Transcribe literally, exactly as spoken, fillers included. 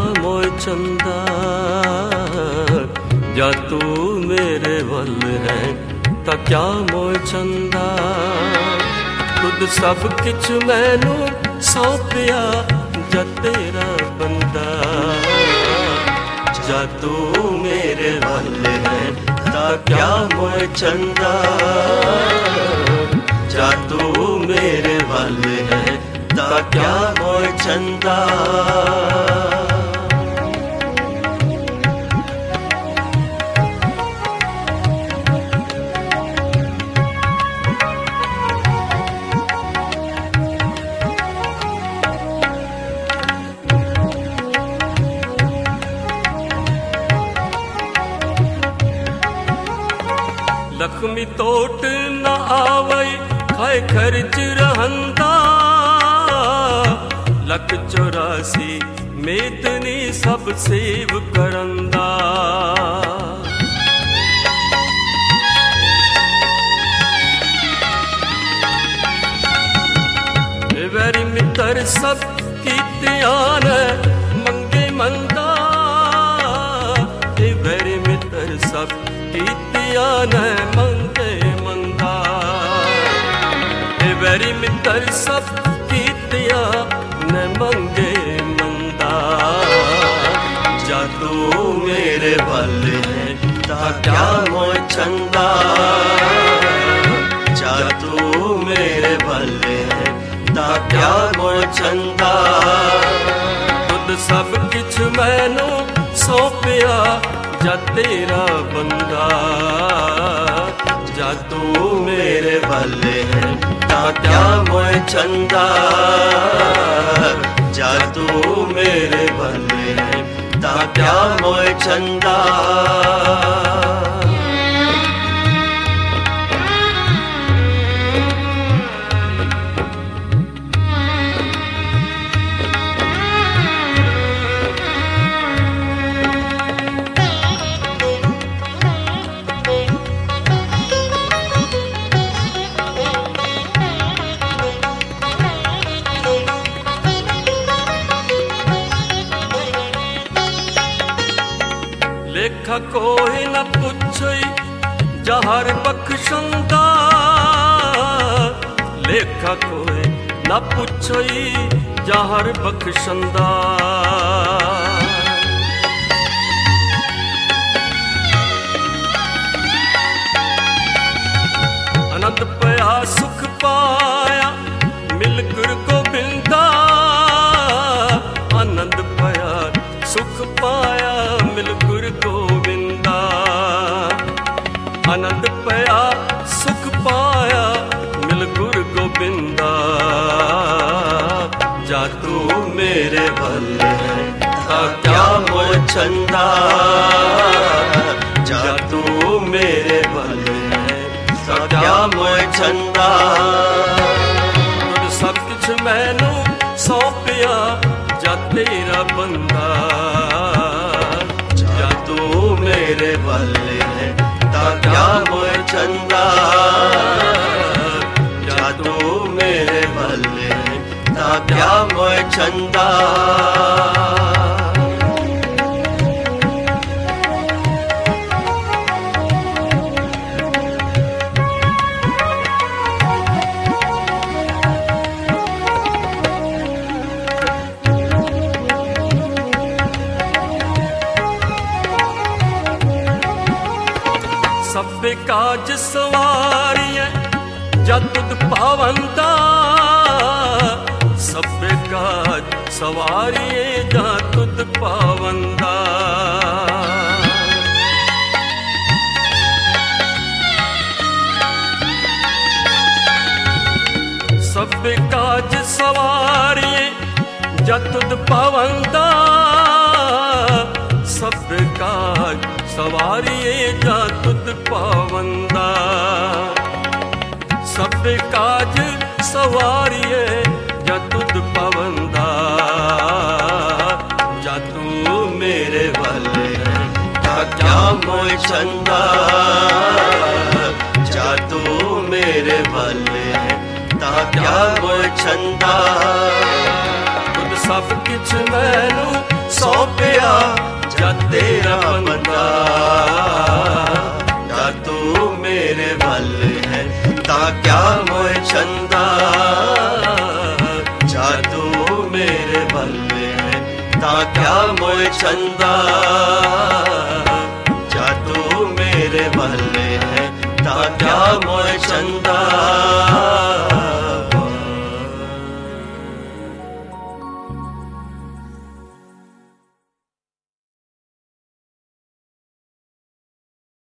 मोए चंदा जा तू मेरे वल है ता क्या मोए चंदा खुद सब किछ मैनू सौंपिया जा तेरा बंदा जा तू मेरे वल है ता क्या मोए चंदा जा तू मेरे वल है ता क्या मोए चंदा लक्ष्मी तोट न आवई खाए खर्च रहंदा लख चौरासी मेदनी सब सेव करंदा वैरी मित्र सब कीतियान मंगे मंदा वैरी मित्र सब कीतियान मंगे मंदा वैरी मित्र सब कीतिया न मंगे मंदा जा तू मेरे वल है ता क्या मोए चंदा जा तू मेरे वल है ता क्या मोए चंदा खुद सब किछ मैनू सौंपिया जा तेरा बंदा जा तू मेरे वल है ता क्या मोए चंदा जा तू मेरे वल है ता क्या मोए चंदा लेखा कोई न पुछई जहर बख्शंदा लेखा कोई न पुछई जहर बख्शंदा अनंत पया सुख पाया मिल गुरु गोबिंदा आनंद पया सुख पाया मिल गुरु गोविंदा आनंद पया सुख पाया मिल गुरु गोविंदा जा तू मेरे वल है ता क्या मोए चंदा जा तू मेरे वल है ता क्या मोए चंदा सब कुछ मैनू सौंपिया जा तेरा बंदा जा तू मेरे वल है ता क्या मोए चंदा जा तू मेरे वल है ता क्या मोए चंदा सब काज सवारिय जा तुद पावंदा सब काज सवारिय जा तुद पावंदा सब काज सवारिय जा तुद पावंदा सब काज सवारिए जा तुद पावंदा सब काज सवारिए जा तुद पावंदा जा तू मेरे वल है ता क्या मोए चंदा जा तू मेरे वल है ता क्या मोए चंदा खुद सब किछ मैनू सौंप मेरा बंदा, जा तू मेरे वल है ता क्या मोए छंदा, जा तू मेरे वल है ता क्या मोए छंदा, जा तू मेरे वल है ता क्या मोए छंदा।